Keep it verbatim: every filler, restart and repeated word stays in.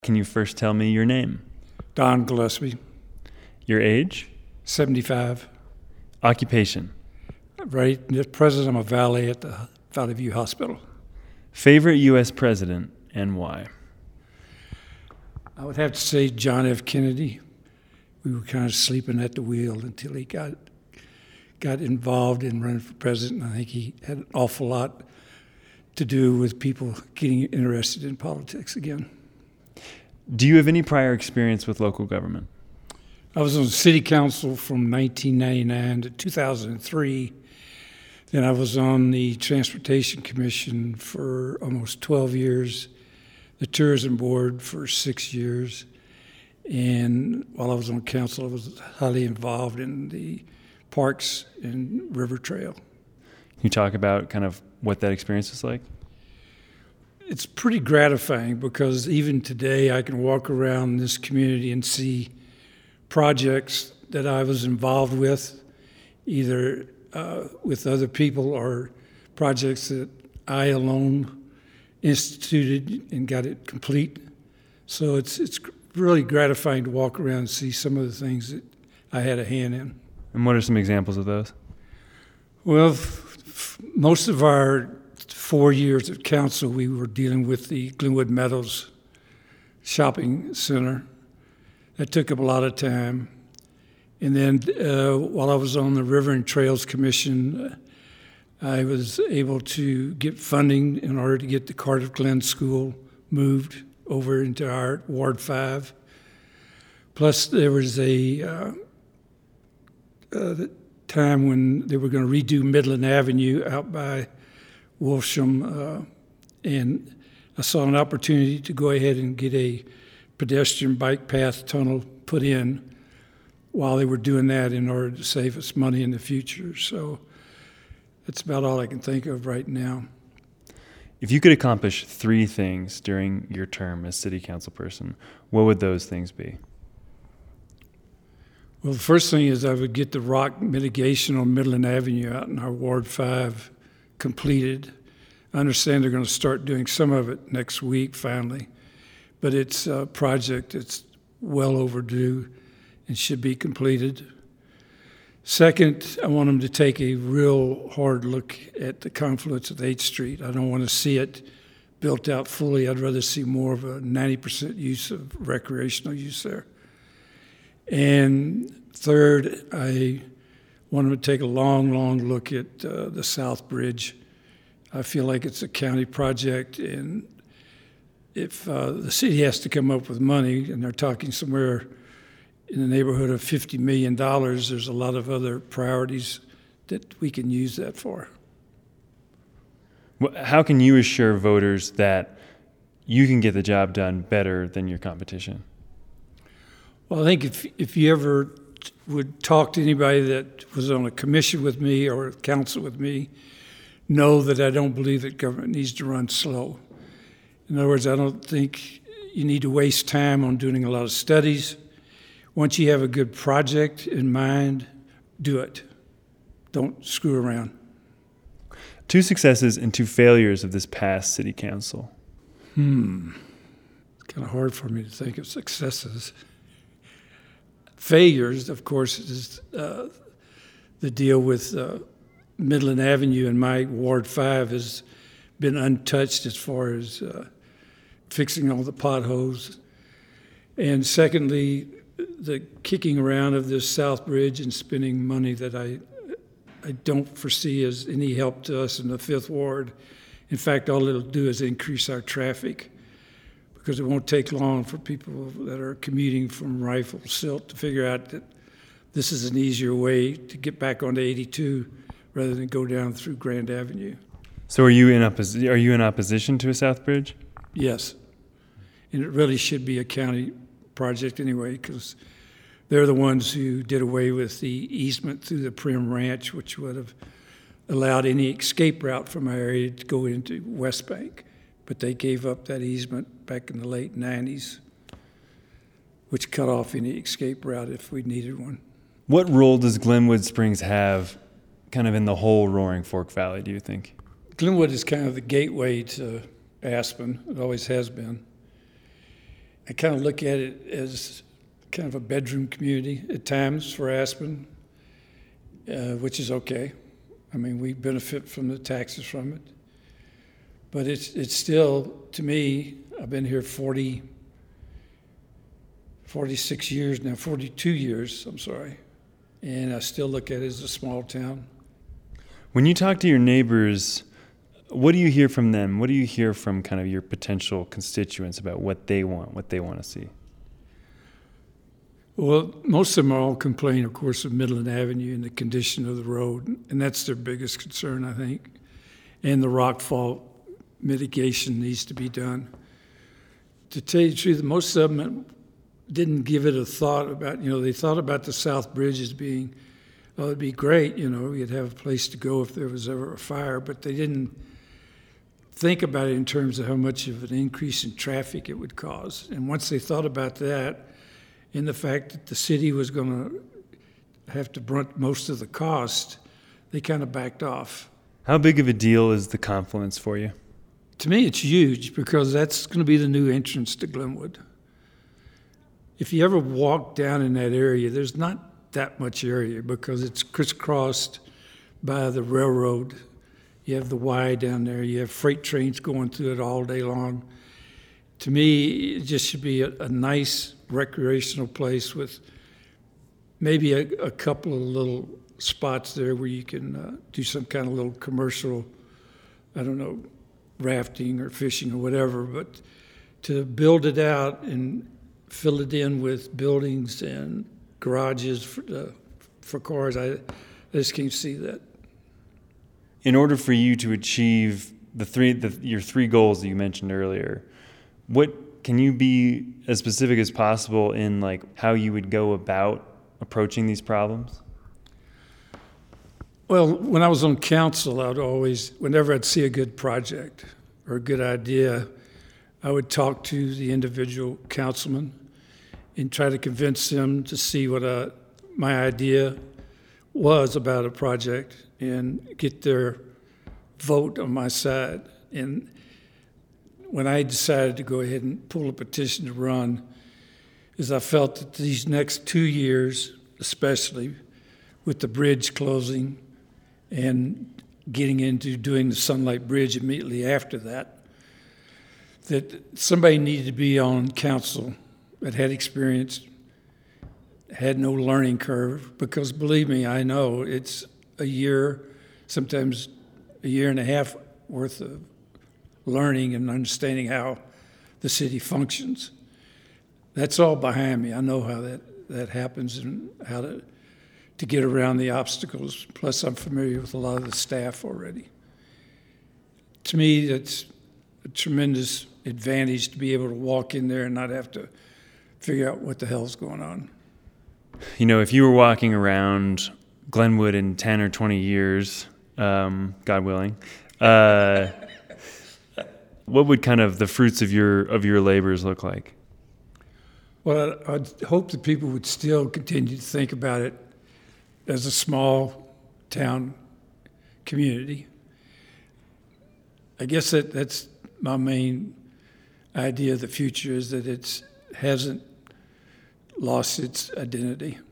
Can you first tell me your name? Don Gillespie. Your age? seventy-five. Occupation? Right, at present I'm a valet at the Valley View Hospital. Favorite U S president and why? I would have to say John F. Kennedy. We were kind of sleeping at the wheel until he got got involved in running for president. I think he had an awful lot to do with people getting interested in politics again. Do you have any prior experience with local government? I was on city council from nineteen ninety-nine to two thousand three. Then I was on the Transportation Commission for almost twelve years, the Tourism Board for six years. And while I was on council, I was highly involved in the parks and river trail. Can you talk about kind of what that experience was like? It's pretty gratifying because even today I can walk around this community and see projects that I was involved with, either uh, with other people or projects that I alone instituted and got it complete. So it's it's really gratifying to walk around and see some of the things that I had a hand in. And what are some examples of those? Well, f- f- most of our four years at council, we were dealing with the Glenwood Meadows shopping center. That took up a lot of time. And then uh, while I was on the River and Trails Commission, uh, I was able to get funding in order to get the Cardiff Glen School moved over into our Ward five. Plus, there was a uh, uh, time when they were going to redo Midland Avenue out by Wolfsham, uh, and I saw an opportunity to go ahead and get a pedestrian bike path tunnel put in while they were doing that in order to save us money in the future. So that's about all I can think of right now. If you could accomplish three things during your term as city council person, what would those things be? Well, the first thing is I would get the rock mitigation on Midland Avenue out in our Ward five completed. I understand they're going to start doing some of it next week finally, but it's a project that's well overdue and should be completed. Second, I want them to take a real hard look at the confluence of eighth Street. I don't want to see it built out fully. I'd rather see more of a ninety percent use of recreational use there. And third, I want them to take a long, long look at uh, the South Bridge. I feel like it's a county project, and if uh, the city has to come up with money, and they're talking somewhere in the neighborhood of fifty million dollars, there's a lot of other priorities that we can use that for. Well, how can you assure voters that you can get the job done better than your competition? Well, I think if if you ever would talk to anybody that was on a commission with me or council with me, know that I don't believe that government needs to run slow. In other words, I don't think you need to waste time on doing a lot of studies. Once you have a good project in mind, do it. Don't screw around. Two successes and two failures of this past city council. Hmm. It's kind of hard for me to think of successes. Failures, of course, is uh, the deal with uh, Midland Avenue in my Ward five has been untouched as far as uh, fixing all the potholes. And secondly, the kicking around of this South Bridge and spending money that I I don't foresee as any help to us in the Fifth Ward. In fact, all it'll do is increase our traffic, because it won't take long for people that are commuting from Rifle Silt to figure out that this is an easier way to get back onto eighty-two rather than go down through Grand Avenue. So are you in oppos- are you in opposition to a South Bridge? Yes. And it really should be a county project anyway, because they're the ones who did away with the easement through the Prim Ranch, which would have allowed any escape route from our area to go into West Bank. But they gave up that easement back in the late nineties, which cut off any escape route if we needed one. What role does Glenwood Springs have kind of in the whole Roaring Fork Valley, do you think? Glenwood is kind of the gateway to Aspen. It always has been. I kind of look at it as kind of a bedroom community at times for Aspen, uh, which is okay. I mean, we benefit from the taxes from it. But it's it's still, to me, I've been here forty, forty-six years now, forty-two years, I'm sorry. And I still look at it as a small town. When you talk to your neighbors, what do you hear from them? What do you hear from kind of your potential constituents about what they want, what they want to see? Well, most of them are all complaining, of course, of Midland Avenue and the condition of the road, and that's their biggest concern, I think. And the rockfall mitigation needs to be done. To tell you the truth, most of them didn't give it a thought about, you know, they thought about the South Bridge as being, oh, it'd be great, you know, you'd have a place to go if there was ever a fire, but they didn't think about it in terms of how much of an increase in traffic it would cause. And once they thought about that, and the fact that the city was going to have to brunt most of the cost, they kind of backed off. How big of a deal is the confluence for you? To me, it's huge because that's going to be the new entrance to Glenwood. If you ever walk down in that area, there's not that much area because it's crisscrossed by the railroad. You have the Y down there. You have freight trains going through it all day long. To me, it just should be a, a nice recreational place with maybe a, a couple of little spots there where you can uh, do some kind of little commercial, I don't know, rafting or fishing or whatever, but to build it out and fill it in with buildings and garages for, uh, for cars, I, I just can't see that. In order for you to achieve the three, the, your three goals that you mentioned earlier, what can you be as specific as possible in like how you would go about approaching these problems? Well, when I was on council, I'd always, whenever I'd see a good project or a good idea, I would talk to the individual councilman and try to convince them to see what uh, my idea was about a project and get their vote on my side. And when I decided to go ahead and pull a petition to run, is I felt that these next two years, especially with the bridge closing and getting into doing the Sunlight Bridge immediately after that, that somebody needed to be on council that had experience, had no learning curve, because believe me, I know it's a year, sometimes a year and a half worth of learning and understanding how the city functions. That's all behind me. I know how that, that happens and how to, to get around the obstacles. Plus, I'm familiar with a lot of the staff already. To me, that's a tremendous advantage to be able to walk in there and not have to figure out what the hell's going on. You know, if you were walking around Glenwood in ten or twenty years, um, God willing, uh, what would kind of the fruits of your of your labors look like? Well, I'd hope that people would still continue to think about it as a small town community. I guess that that's my main idea of the future, is that it hasn't lost its identity.